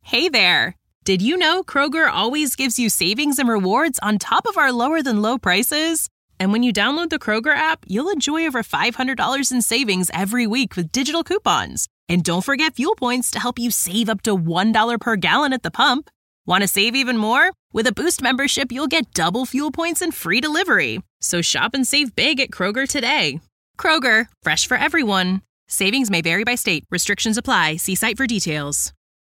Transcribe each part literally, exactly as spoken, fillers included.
Hey there! Did you know Kroger always gives you savings and rewards on top of our lower-than-low prices? And when you download the Kroger app, you'll enjoy over five hundred dollars in savings every week with digital coupons. And don't forget fuel points to help you save up to one dollar per gallon at the pump. Want to save even more? With a Boost membership, you'll get double fuel points and free delivery. So shop and save big at Kroger today. Kroger, fresh for everyone. Savings may vary by state. Restrictions apply. See site for details.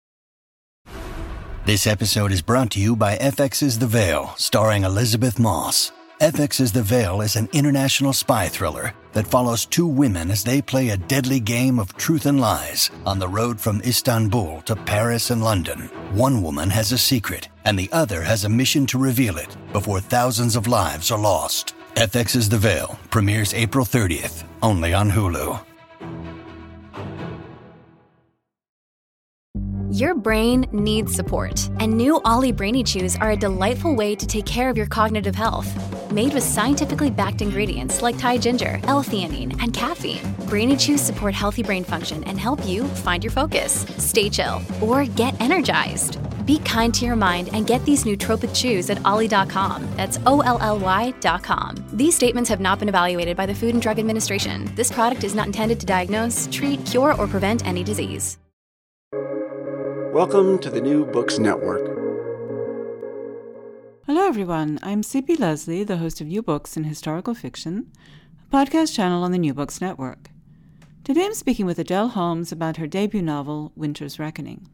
This episode is brought to you by F X's The Veil, starring Elizabeth Moss. F X's The Veil is an international spy thriller that follows two women as they play a deadly game of truth and lies on the road from Istanbul to Paris and London. One woman has a secret, and the other has a mission to reveal it before thousands of lives are lost. F X's The Veil premieres April thirtieth, only on Hulu. Your brain needs support, and new Ollie Brainy Chews are a delightful way to take care of your cognitive health. Made with scientifically backed ingredients like Thai ginger, L-theanine, and caffeine, Brainy Chews support healthy brain function and help you find your focus, stay chill, or get energized. Be kind to your mind and get these nootropic chews at ollie dot com. That's O L L Y dot com. These statements have not been evaluated by the Food and Drug Administration. This product is not intended to diagnose, treat, cure, or prevent any disease. Welcome to the New Books Network. Hello, everyone. I'm C P Leslie, the host of New Books in Historical Fiction, a podcast channel on the New Books Network. Today I'm speaking with Adele Holmes about her debut novel, Winter's Reckoning.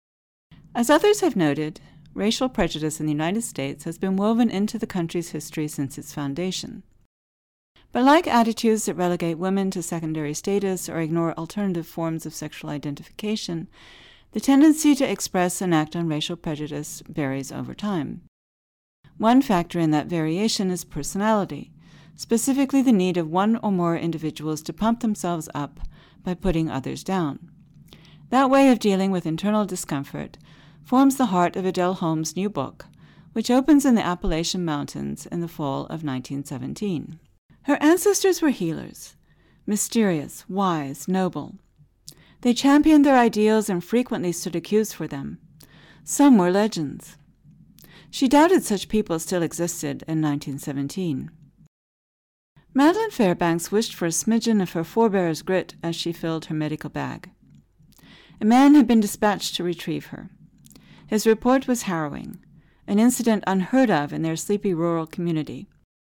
As others have noted, racial prejudice in the United States has been woven into the country's history since its foundation. But like attitudes that relegate women to secondary status or ignore alternative forms of sexual identification, the tendency to express and act on racial prejudice varies over time. One factor in that variation is personality, specifically the need of one or more individuals to pump themselves up by putting others down. That way of dealing with internal discomfort forms the heart of Adele Holmes' new book, which opens in the Appalachian Mountains in the fall of nineteen seventeen. Her ancestors were healers, mysterious, wise, noble. They championed their ideals and frequently stood accused for them. Some were legends. She doubted such people still existed in nineteen seventeen. Madeline Fairbanks wished for a smidgen of her forebear's grit as she filled her medical bag. A man had been dispatched to retrieve her. His report was harrowing, an incident unheard of in their sleepy rural community.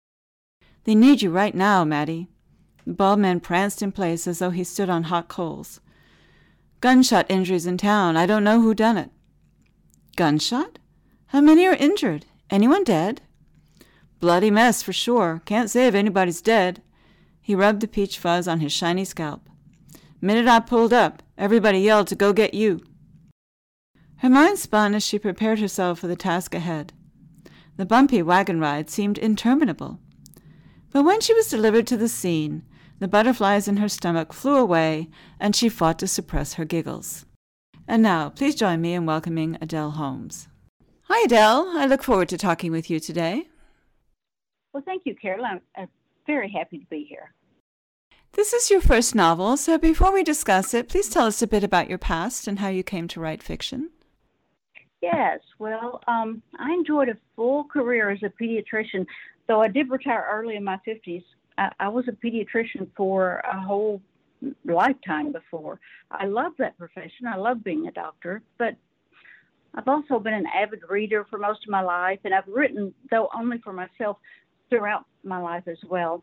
"They need you right now, Maddie." The bald man pranced in place as though he stood on hot coals. "Gunshot injuries in town. I don't know who done it." "Gunshot? How many are injured? Anyone dead?" "Bloody mess, for sure. Can't say if anybody's dead." He rubbed the peach fuzz on his shiny scalp. "Minute I pulled up, everybody yelled to go get you." Her mind spun as she prepared herself for the task ahead. The bumpy wagon ride seemed interminable. But when she was delivered to the scene, the butterflies in her stomach flew away, and she fought to suppress her giggles. And now, please join me in welcoming Adele Holmes. Hi, Adele. I look forward to talking with you today. Well, thank you, Carol. I'm uh, very happy to be here. This is your first novel, so before we discuss it, please tell us a bit about your past and how you came to write fiction. Yes, well, um, I enjoyed a full career as a pediatrician, though I did retire early in my fifties. I, I was a pediatrician for a whole lifetime before. I love that profession. I love being a doctor, but I've also been an avid reader for most of my life, and I've written, though only for myself, throughout my life as well.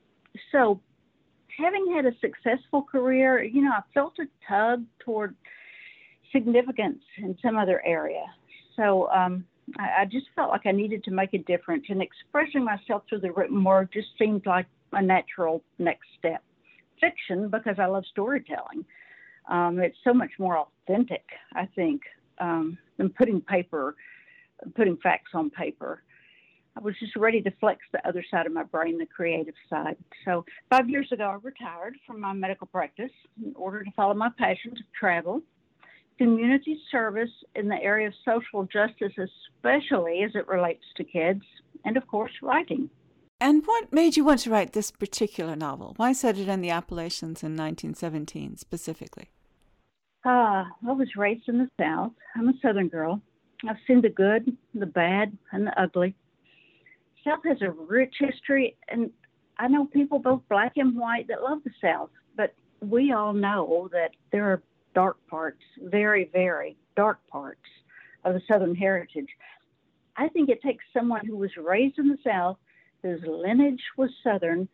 So having had a successful career, you know, I felt a tug toward significance in some other area. So um, I, I just felt like I needed to make a difference, and expressing myself through the written word just seemed like a natural next step. Fiction, because I love storytelling. Um, it's so much more authentic, I think, um, than putting paper, putting facts on paper. I was just ready to flex the other side of my brain, the creative side. So five years ago, I retired from my medical practice in order to follow my passion to travel, community service in the area of social justice, especially as it relates to kids, and of course, writing. And what made you want to write this particular novel? Why set it in the Appalachians in nineteen seventeen specifically? Uh, I was raised in the South. I'm a Southern girl. I've seen the good, the bad, and the ugly. South has a rich history, and I know people both black and white that love the South, but we all know that there are dark parts, very, very dark parts of the Southern heritage. I think it takes someone who was raised in the South, whose lineage was Southern,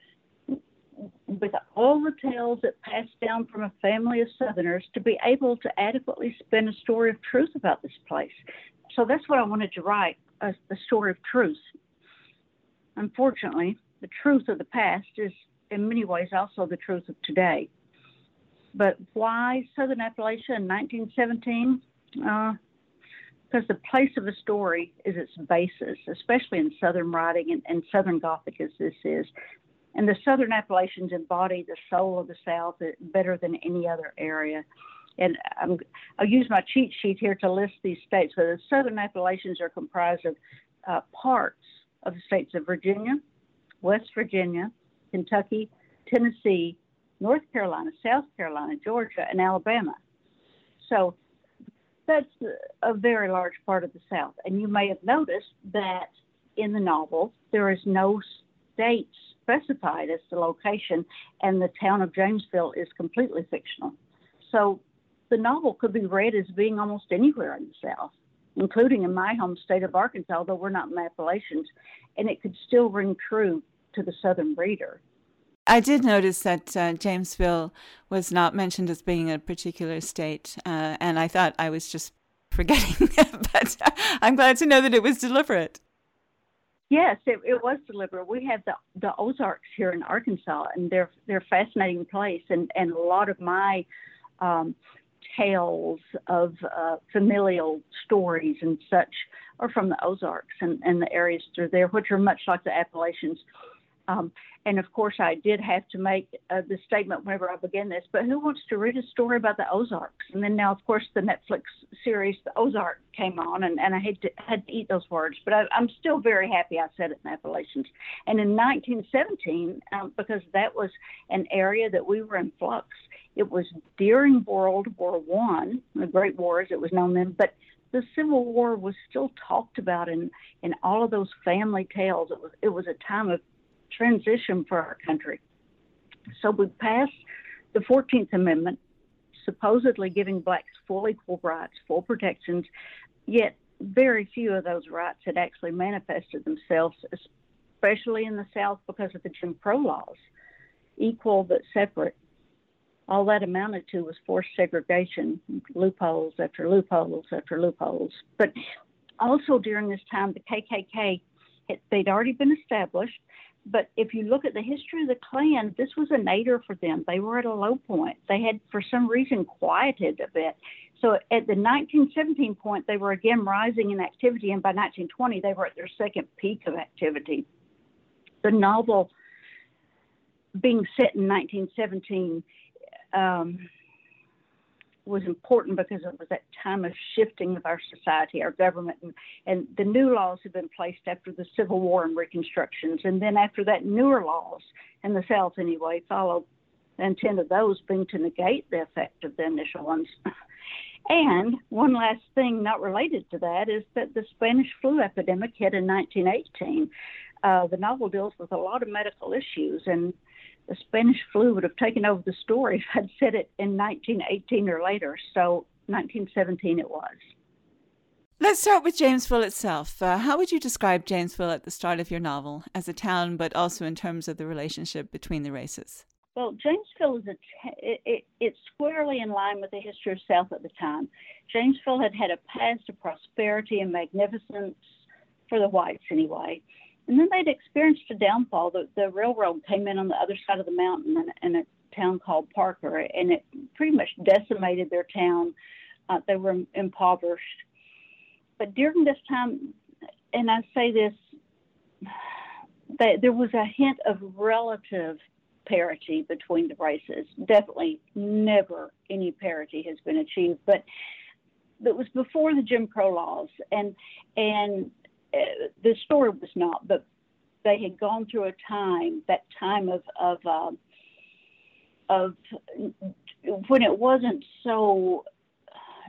with all the tales that passed down from a family of Southerners, to be able to adequately spin a story of truth about this place. So that's what I wanted to write, a, a story of truth. Unfortunately, the truth of the past is in many ways also the truth of today. But why Southern Appalachia in nineteen seventeen? Uh, because the place of a story is its basis, especially in Southern writing and, and Southern Gothic as this is. And the Southern Appalachians embody the soul of the South better than any other area. And I'm, I'll use my cheat sheet here to list these states. So the Southern Appalachians are comprised of uh, parts of the states of Virginia, West Virginia, Kentucky, Tennessee, North Carolina, South Carolina, Georgia, and Alabama. So that's a very large part of the South. And you may have noticed that in the novel, there is no state specified as the location, and the town of Jamesville is completely fictional. So the novel could be read as being almost anywhere in the South, including in my home state of Arkansas, although we're not in the Appalachians, and it could still ring true to the Southern reader. I did notice that uh, Jamesville was not mentioned as being a particular state, uh, and I thought I was just forgetting, but uh, I'm glad to know that it was deliberate. Yes, it, it was deliberate. We have the, the Ozarks here in Arkansas, and they're they're a fascinating place, and, and a lot of my um, tales of uh, familial stories and such are from the Ozarks and, and the areas through there, which are much like the Appalachians. Um, and of course, I did have to make uh, the statement whenever I began this, but who wants to read a story about the Ozarks? And then now, of course, the Netflix series, The Ozark, came on, and, and I had to, had to eat those words. But I, I'm still very happy I said it in Appalachians. And in nineteen seventeen, um, because that was an area that we were in flux, it was during World War One, the Great War as it was known then, but the Civil War was still talked about in, in all of those family tales. It was, it was a time of transition for our country. So we passed the fourteenth Amendment, supposedly giving blacks full equal rights, full protections, yet very few of those rights had actually manifested themselves, especially in the South because of the Jim Crow laws. Equal but separate. All that amounted to was forced segregation, loopholes after loopholes after loopholes. But also during this time, the K K K, it, they'd already been established. But if you look at the history of the Klan, this was a nadir for them. They were at a low point. They had, for some reason, quieted a bit. So at the nineteen seventeen point, they were again rising in activity, and by nineteen twenty, they were at their second peak of activity. The novel, being set in nineteen seventeen, um, was important because it was that time of shifting of our society, our government, and, and the new laws had been placed after the Civil War and Reconstructions. And then after that, newer laws in the South anyway followed, the intent of those being to negate the effect of the initial ones. And one last thing not related to that is that the Spanish flu epidemic hit in nineteen eighteen. Uh, the novel deals with a lot of medical issues, and the Spanish flu would have taken over the story if I'd said it in nineteen eighteen or later. So nineteen seventeen it was. Let's start with Jamesville itself. Uh, how would you describe Jamesville at the start of your novel as a town, but also in terms of the relationship between the races? Well, Jamesville is a t- it, it, it's squarely in line with the history of South at the time. Jamesville had had a past of prosperity and magnificence for the whites anyway. And then they'd experienced a downfall. The, the railroad came in on the other side of the mountain in, in a town called Parker, and it pretty much decimated their town. Uh, they were impoverished. But during this time, and I say this, they, there was a hint of relative parity between the races. Definitely never any parity has been achieved, but it was before the Jim Crow laws, and and uh, the story was not, but they had gone through a time, that time of of uh, of when it wasn't so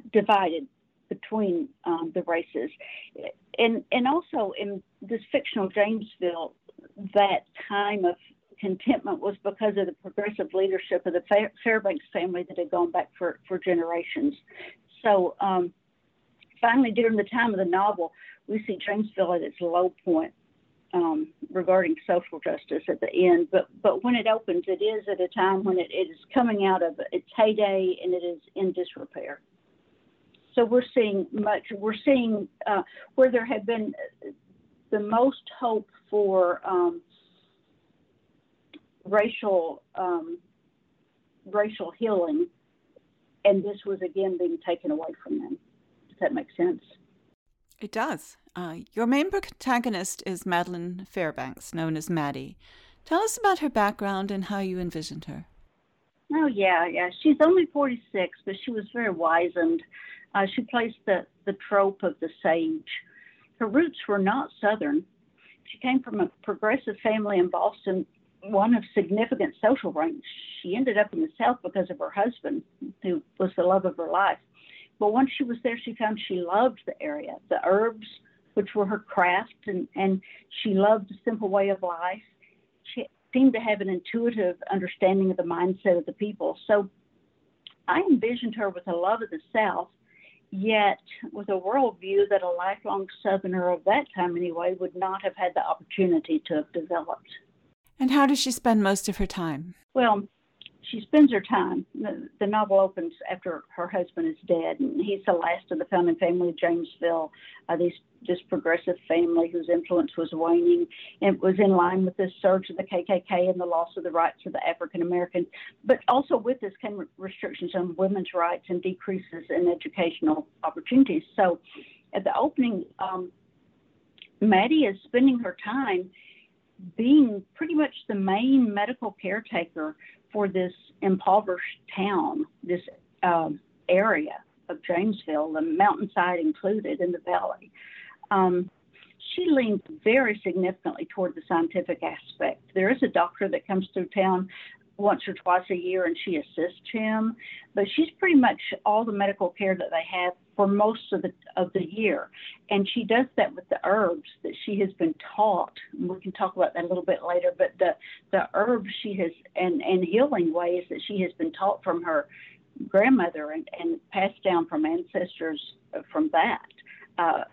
divided between um, the races. And, and also in this fictional Jamesville, that time of contentment was because of the progressive leadership of the Fairbanks family that had gone back for, for generations. So um, finally, during the time of the novel, we see Jamesville at its low point um, regarding social justice at the end. But but when it opens, it is at a time when it, it is coming out of its heyday and it is in disrepair. So we're seeing much, we're seeing uh, where there had been the most hope for um, racial um, racial healing, and this was again being taken away from them. Does that make sense? It does. Uh, your main protagonist is Madeline Fairbanks, known as Maddie. Tell us about her background and how you envisioned her. Oh, yeah, yeah. She's only forty-six, but she was very wizened. Uh, she plays the, the trope of the sage. Her roots were not Southern. She came from a progressive family in Boston, one of significant social rank. She ended up in the South because of her husband, who was the love of her life. But once she was there, she found she loved the area, the herbs, which were her craft, and, and she loved the simple way of life. She seemed to have an intuitive understanding of the mindset of the people. So I envisioned her with a love of the South, yet with a worldview that a lifelong Southerner of that time anyway would not have had the opportunity to have developed. And how does she spend most of her time? Well, she spends her time. The, the novel opens after her husband is dead, and he's the last of the founding family of Jamesville, uh, these, this progressive family whose influence was waning. And it was in line with the surge of the K K K and the loss of the rights of the African Americans. But also with this came restrictions on women's rights and decreases in educational opportunities. So at the opening, um, Maddie is spending her time being pretty much the main medical caretaker for this impoverished town, this um, area of Jamesville, the mountainside included in the valley. Um, she leans very significantly toward the scientific aspect. There is a doctor that comes through town once or twice a year, and she assists him, but she's pretty much all the medical care that they have for most of the of the year. And she does that with the herbs that she has been taught. We can talk about that a little bit later, but the, the herbs she has, and, and healing ways that she has been taught from her grandmother and, and passed down from ancestors from that uh,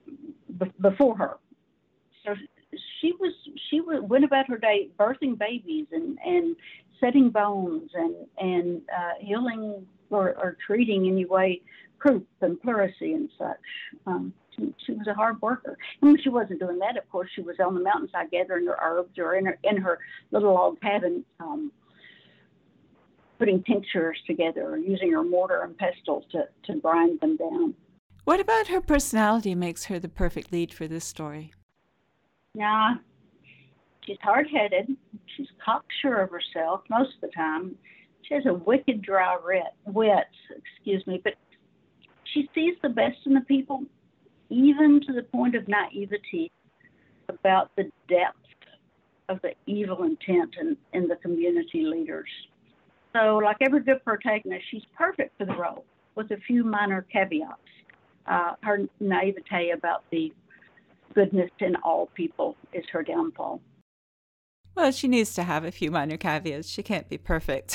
b- before her. So she was she went about her day birthing babies and, and setting bones and, and uh, healing or, or treating anyway croup and pleurisy and such. Um, she, she was a hard worker. And when she wasn't doing that, of course, she was on the mountainside gathering her herbs or in her, in her little log cabin um, putting tinctures together or using her mortar and pestle to, to grind them down. What about her personality makes her the perfect lead for this story? Nah, she's hard-headed. She's cocksure of herself most of the time. She has a wicked dry wit, wit, excuse me, but she sees the best in the people, even to the point of naivety about the depth of the evil intent in, in the community leaders. So, like every good protagonist, she's perfect for the role, with a few minor caveats. Uh, her naivete about the goodness in all people is her downfall. Well, she needs to have a few minor caveats. She can't be perfect.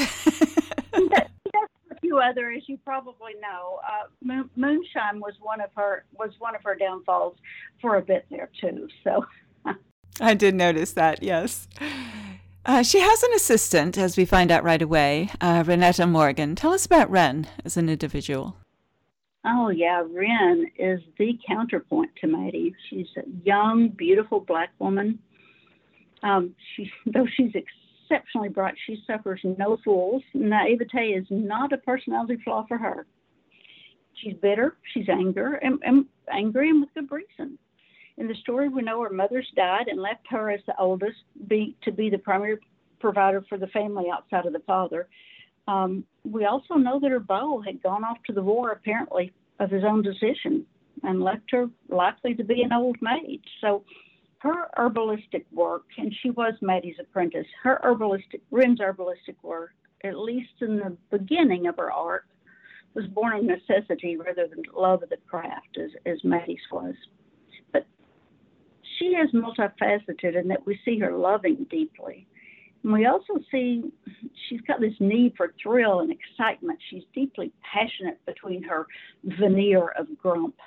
A few other, as you probably know, uh, Moon, moonshine was one of her was one of her downfalls for a bit there too. So, I did notice that. Yes, uh, she has an assistant, as we find out right away, uh, Renetta Morgan. Tell us about Ren as an individual. Oh yeah, Ren is the counterpoint to Maddie. She's a young, beautiful black woman. Um, she, though she's exceptionally bright, she suffers no fools. Naivete is not a personality flaw for her. She's bitter, she's angry, and, and angry, and with good reason. In the story, we know her mother's died and left her as the oldest be, to be the primary provider for the family outside of the father. Um, we also know that her beau had gone off to the war, apparently of his own decision, and left her likely to be an old maid. So her herbalistic work, and she was Maddie's apprentice, her herbalistic, Ren's herbalistic work, at least in the beginning of her arc, was born of necessity rather than love of the craft, as, as Maddie's was. But she is multifaceted in that we see her loving deeply. And we also see she's got this need for thrill and excitement. She's deeply passionate between her veneer of grump.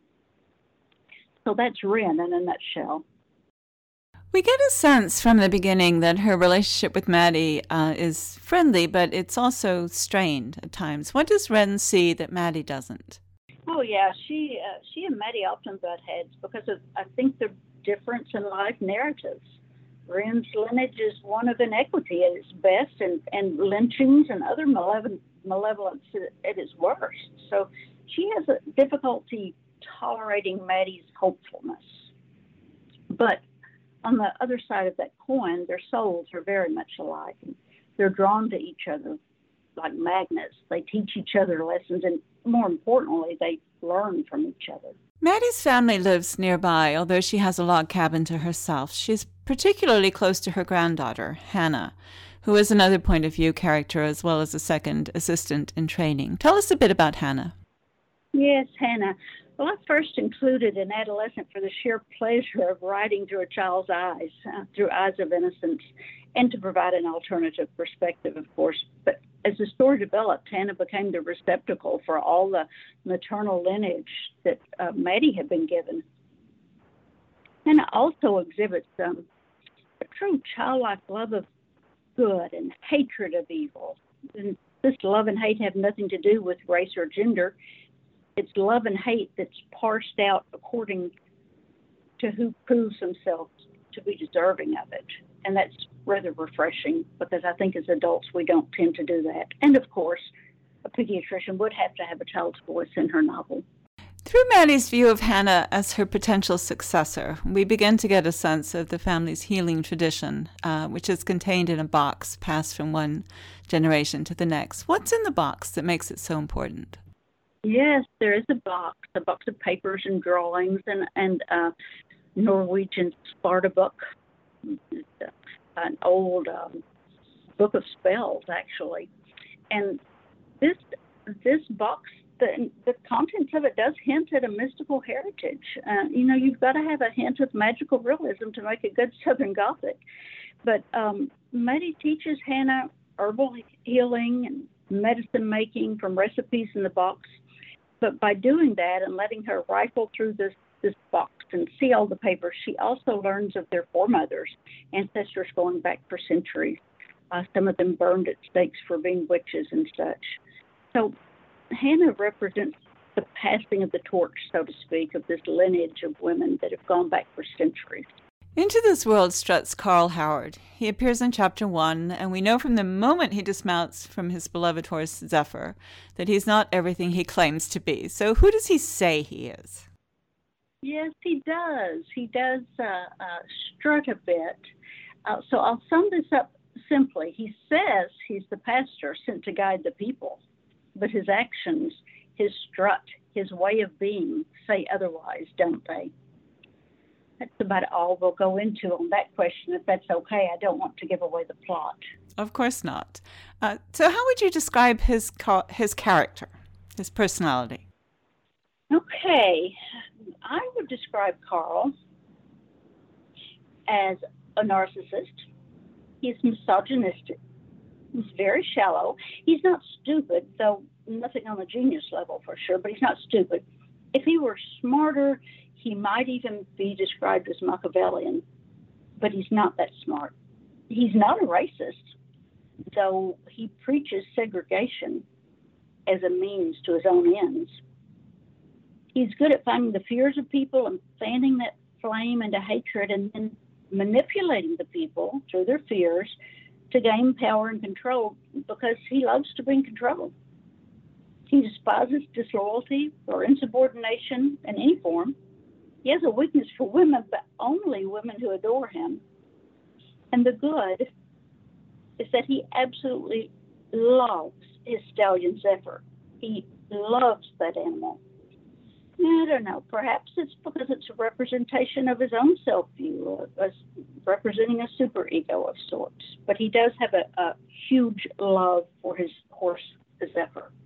So that's Wren in a nutshell. We get a sense from the beginning that her relationship with Maddie uh, is friendly, but it's also strained at times. What does Wren see that Maddie doesn't? Oh, yeah. She uh, she and Maddie often butt heads because of, I think, the difference in life narratives. Wren's lineage is one of inequity at its best, and, and lynchings and other malevolence, malevolence at its worst. So she has a difficulty tolerating Maddie's hopefulness. But on the other side of that coin, their souls are very much alike. And they're drawn to each other like magnets. They teach each other lessons, and more importantly, they learn from each other. Maddie's family lives nearby, although she has a log cabin to herself. She's particularly close to her granddaughter, Hannah, who is another point of view character as well as a second assistant in training. Tell us a bit about Hannah. Yes, Hannah. Well, I first included an adolescent for the sheer pleasure of writing through a child's eyes, uh, through eyes of innocence, and to provide an alternative perspective, of course. But as the story developed, Hannah became the receptacle for all the maternal lineage that uh, Maddie had been given. Hannah also exhibits um, a true childlike love of good and hatred of evil. And this love and hate have nothing to do with race or gender. It's love and hate that's parsed out according to who proves themselves to be deserving of it. And that's rather refreshing because I think as adults we don't tend to do that. And of course, a pediatrician would have to have a child's voice in her novel. Through Maddie's view of Hannah as her potential successor, we begin to get a sense of the family's healing tradition, uh, which is contained in a box passed from one generation to the next. What's in the box that makes it so important? Yes, there is a box, a box of papers and drawings and, and uh, Norwegian Sparta book, an old um, book of spells, actually. And this this box, the, the contents of it does hint at a mystical heritage. Uh, you know, you've got to have a hint of magical realism to make a good Southern Gothic. But um, Maddie teaches Hannah herbal healing and medicine making from recipes in the box. But by doing that and letting her rifle through this, this box and see all the papers, she also learns of their foremothers, ancestors going back for centuries. Uh, some of them burned at stakes for being witches and such. So Hannah represents the passing of the torch, so to speak, of this lineage of women that have gone back for centuries. Into this world struts Carl Howard. He appears in chapter one, and we know from the moment he dismounts from his beloved horse Zephyr that he's not everything he claims to be. So who does he say he is? Yes, he does. He does uh, uh, strut a bit. Uh, so I'll sum this up simply. He says he's the pastor sent to guide the people, but his actions, his strut, his way of being say otherwise, don't they? That's about all we'll go into on that question, if that's okay. I don't want to give away the plot. Of course not. Uh, so how would you describe his his character, his personality? Okay. I would describe Carl as a narcissist. He's misogynistic. He's very shallow. He's not stupid, though nothing on the genius level for sure, but he's not stupid. If he were smarter, he might even be described as Machiavellian, but he's not that smart. He's not a racist, though he preaches segregation as a means to his own ends. He's good at finding the fears of people and fanning that flame into hatred and then manipulating the people through their fears to gain power and control because he loves to bring control. He despises disloyalty or insubordination in any form. He has a weakness for women, but only women who adore him. And the good is that he absolutely loves his stallion Zephyr. He loves that animal. I don't know. Perhaps it's because it's a representation of his own self-view, as representing a superego of sorts. But he does have a, a huge love for his horse, Zephyr.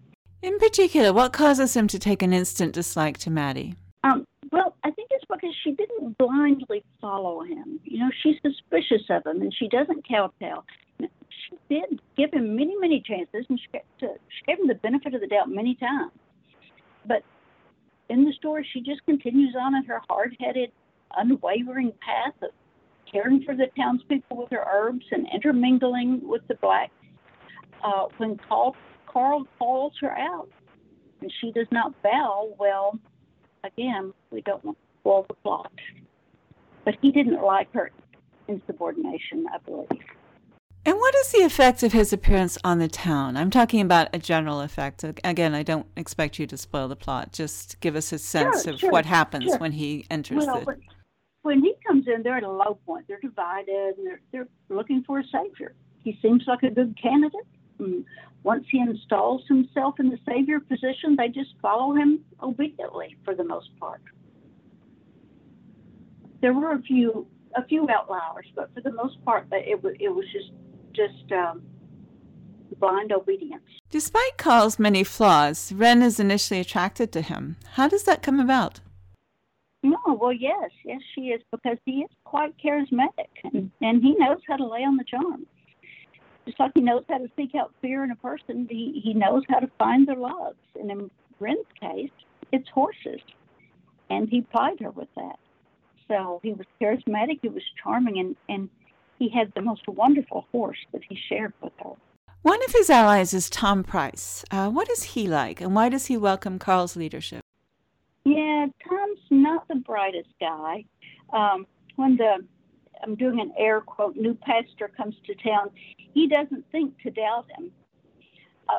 In particular, what causes him to take an instant dislike to Maddie? Um, well, I think it's because she didn't blindly follow him. You know, she's suspicious of him, and she doesn't kowtow. She did give him many, many chances, and she, she gave him the benefit of the doubt many times. But in the story, she just continues on in her hard-headed, unwavering path of caring for the townspeople with her herbs and intermingling with the blacks. Uh, when Carl, Carl calls her out and she does not bow, well, again, we don't want to spoil the plot. But he didn't like her insubordination, I believe. And what is the effect of his appearance on the town? I'm talking about a general effect. Again, I don't expect you to spoil the plot. Just give us a sense Sure, of sure, what happens sure. when he enters Well, the... when, when he comes in, they're at a low point. They're divided, and they're, they're looking for a savior. He seems like a good candidate. And once he installs himself in the savior position, they just follow him obediently for the most part. There were a few a few outliers, but for the most part, it was it was just just um, blind obedience. Despite Carl's many flaws, Wren is initially attracted to him. How does that come about? No, well, yes, yes, she is, because he is quite charismatic, and, and he knows how to lay on the charm. Just like he knows how to seek out fear in a person, he, he knows how to find their loves. And in Wren's case, it's horses, and he plied her with that. So he was charismatic, he was charming, and, and he had the most wonderful horse that he shared with her. One of his allies is Tom Price. Uh, what is he like, and why does he welcome Carl's leadership? Yeah, Tom's not the brightest guy. Um, when the, I'm doing an air quote, new pastor comes to town, he doesn't think to doubt him. Uh,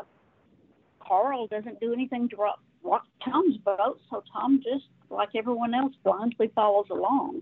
Carl doesn't do anything to rock, rock Tom's boat, so Tom just, like everyone else, blindly follows along.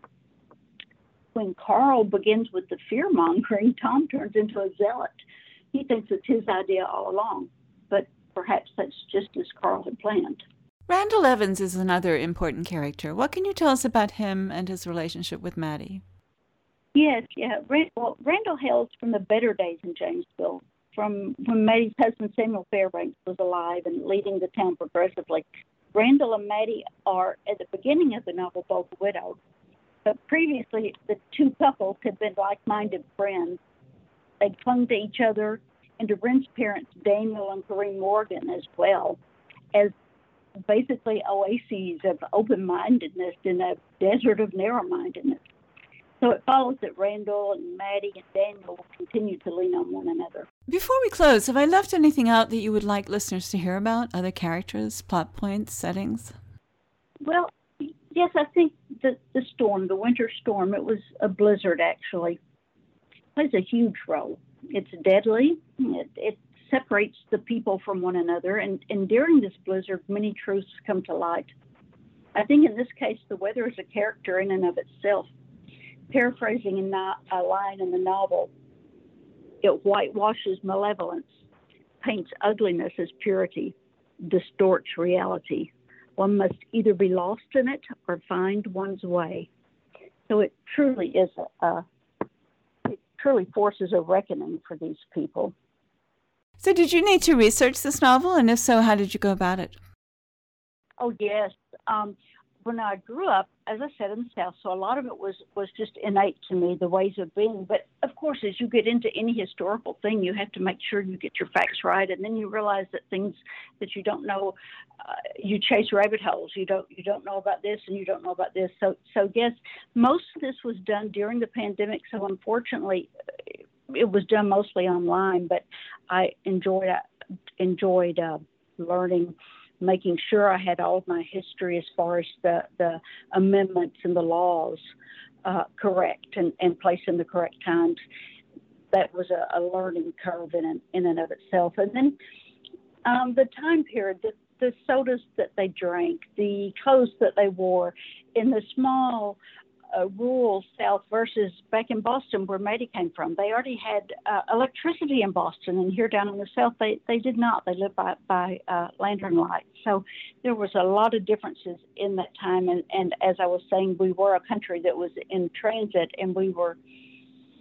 When Carl begins with the fear-mongering, Tom turns into a zealot. He thinks it's his idea all along, but perhaps that's just as Carl had planned. Randall Evans is another important character. What can you tell us about him and his relationship with Maddie? Yes, yeah. Randall, Randall hails from the better days in Janesville, from when Maddie's husband Samuel Fairbanks was alive and leading the town progressively. Randall and Maddie are, at the beginning of the novel, both widowed. But previously, the two couples had been like-minded friends. They clung to each other and to Wren's parents, Daniel and Corinne Morgan, as well, as basically oases of open-mindedness in a desert of narrow-mindedness. So it follows that Randall and Maddie and Daniel will continue to lean on one another. Before we close, have I left anything out that you would like listeners to hear about? Other characters, plot points, settings? Well, yes, I think the, the storm, the winter storm, it was a blizzard, actually, plays a huge role. It's deadly. It, it separates the people from one another, and, and during this blizzard, many truths come to light. I think in this case, the weather is a character in and of itself. Paraphrasing in no, a line in the novel, it whitewashes malevolence, paints ugliness as purity, distorts reality. One must either be lost in it or find one's way. So it truly is a, a it truly forces a reckoning for these people. So did you need to research this novel, and if so, how did you go about it? Oh, yes. Um, when I grew up, as I said, in the South, so a lot of it was, was just innate to me, the ways of being. But, of course, as you get into any historical thing, you have to make sure you get your facts right, and then you realize that things that you don't know, uh, you chase rabbit holes. You don't you don't know about this, and you don't know about this. So, so yes, most of this was done during the pandemic, so unfortunately it was done mostly online, but I enjoyed, uh, enjoyed uh, learning, making sure I had all of my history as far as the, the amendments and the laws uh, correct and, and placed in the correct times. That was a, a learning curve in, in and of itself. And then um, the time period, the, the sodas that they drank, the clothes that they wore in the small uh, rural South versus back in Boston where Maddie came from. They already had uh, electricity in Boston, and here down in the South, they, they did not. They lived by, by uh, lantern light. So there was a lot of differences in that time. And, and as I was saying, we were a country that was in transit, and we were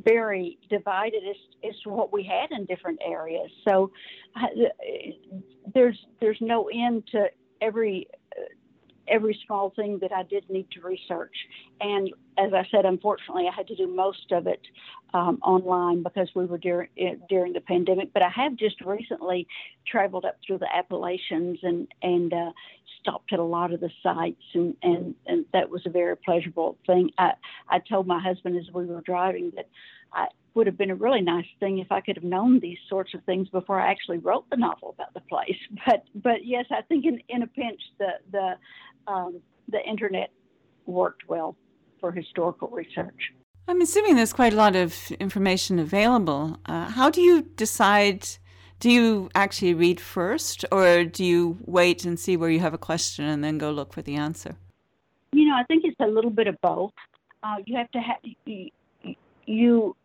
very divided as, as to what we had in different areas. So uh, there's there's no end to every every small thing that I did need to research. And as I said, unfortunately, I had to do most of it um, online because we were during during the pandemic. But I have just recently traveled up through the Appalachians and and uh, stopped at a lot of the sites, and, and, and that was a very pleasurable thing. I, I told my husband as we were driving that I would have been a really nice thing if I could have known these sorts of things before I actually wrote the novel about the place. But but yes, I think in, in a pinch the the um, the internet worked well for historical research. I'm assuming there's quite a lot of information available. Uh, how do you decide? Do you actually read first, or do you wait and see where you have a question and then go look for the answer? You know, I think it's a little bit of both. Uh, you have to have you, you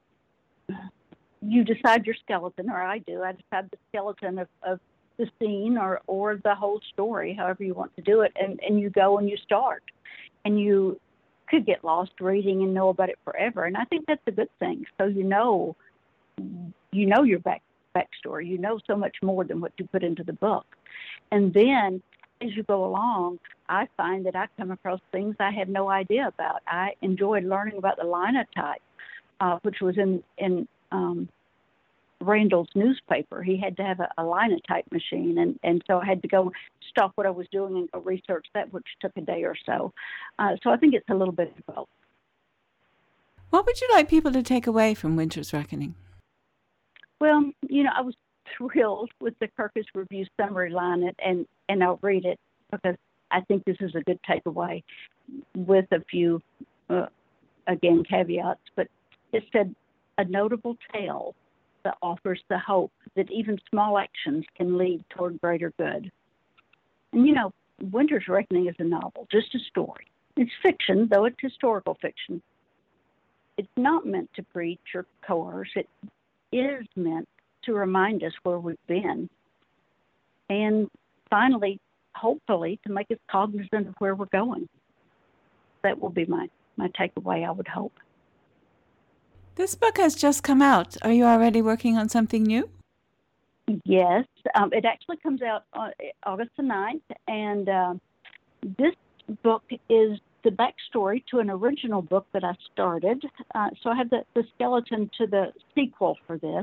you decide your skeleton, or I do. I decide the skeleton of, of the scene or, or the whole story, however you want to do it, and, and you go and you start. And you could get lost reading and know about it forever, and I think that's a good thing. So you know, you know your back backstory. You know so much more than what you put into the book. And then as you go along, I find that I come across things I had no idea about. I enjoyed learning about the linotype, uh, which was in, in um, Randall's newspaper. He had to have a, a linotype machine, and, and so I had to go stop what I was doing and go research that, which took a day or so. Uh, so I think it's a little bit of both. What would you like people to take away from Winter's Reckoning? Well, you know, I was thrilled with the Kirkus Review summary line, and, and, and I'll read it because I think this is a good takeaway with a few, uh, again, caveats. But it said, a notable tale that offers the hope that even small actions can lead toward greater good. And, you know, Winter's Reckoning is a novel, just a story. It's fiction, though it's historical fiction. It's not meant to preach or coerce. It is meant to remind us where we've been, and finally, hopefully, to make us cognizant of where we're going. That will be my, my takeaway, I would hope. This book has just come out. Are you already working on something new? Yes. Um, it actually comes out on August the ninth, and uh, this book is the backstory to an original book that I started. Uh, so I have the, the skeleton to the sequel for this.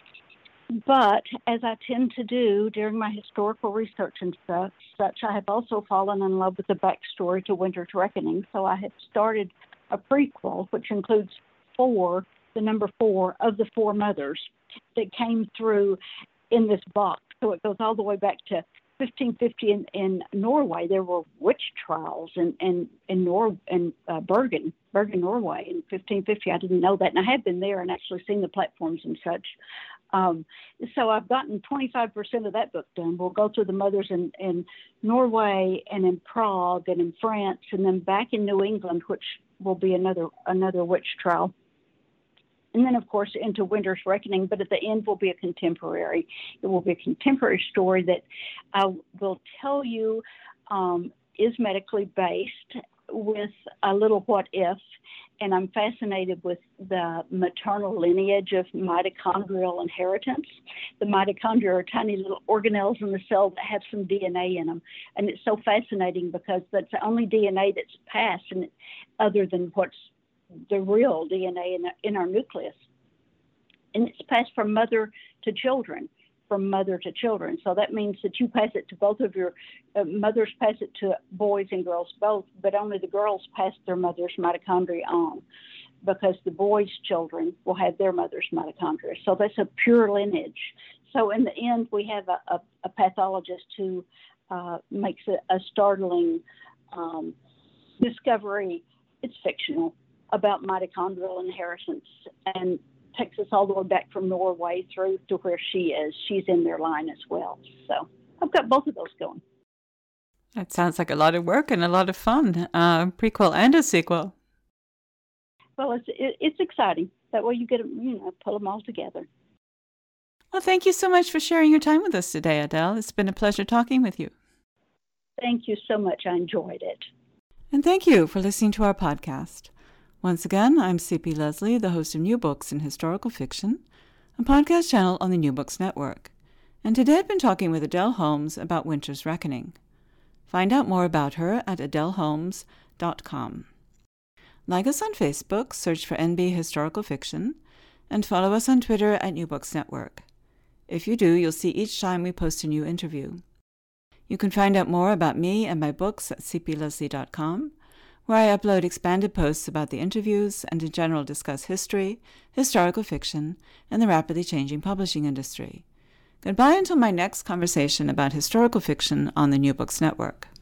But as I tend to do during my historical research and stuff, such, I have also fallen in love with the backstory to Winter's Reckoning. So I have started a prequel, which includes four, the number four of the four mothers that came through in this box. So it goes all the way back to fifteen fifty in, in Norway. There were witch trials in in in, Nor, in uh, Bergen, Bergen, Norway in fifteen fifty. I didn't know that, and I have been there and actually seen the platforms and such. Um, so I've gotten twenty-five percent of that book done. We'll go through the mothers in, in Norway and in Prague and in France, and then back in New England, which will be another another witch trial. And then, of course, into Winter's Reckoning, but at the end will be a contemporary. It will be a contemporary story that I will tell you um, is medically based with a little what if, and I'm fascinated with the maternal lineage of mitochondrial inheritance. The mitochondria are tiny little organelles in the cell that have some D N A in them, and it's so fascinating because that's the only D N A that's passed, and other than what's the real D N A in, the, in our nucleus. And it's passed from mother to children, from mother to children. So that means that you pass it to both of your, uh, mothers pass it to boys and girls both, but only the girls pass their mother's mitochondria on, because the boys' children will have their mother's mitochondria. So that's a pure lineage. So in the end, we have a, a, a pathologist who uh, makes a, a startling um, discovery. It's fictional, about mitochondrial inheritance, and takes us all the way back from Norway through to where she is. She's in their line as well. So I've got both of those going. That sounds like a lot of work and a lot of fun. Uh, prequel and a sequel. Well, it's it, it's exciting. That way you get to, you know, pull them all together. Well, thank you so much for sharing your time with us today, Adele. It's been a pleasure talking with you. Thank you so much. I enjoyed it. And thank you for listening to our podcast. Once again, I'm C P Lesley, the host of New Books in Historical Fiction, a podcast channel on the New Books Network. And today I've been talking with Adele Holmes about Winter's Reckoning. Find out more about her at adele holmes dot com. Like us on Facebook, search for N B Historical Fiction, and follow us on Twitter at New Books Network. If you do, you'll see each time we post a new interview. You can find out more about me and my books at c p lesley dot com, where I upload expanded posts about the interviews and in general discuss history, historical fiction, and the rapidly changing publishing industry. Goodbye until my next conversation about historical fiction on the New Books Network.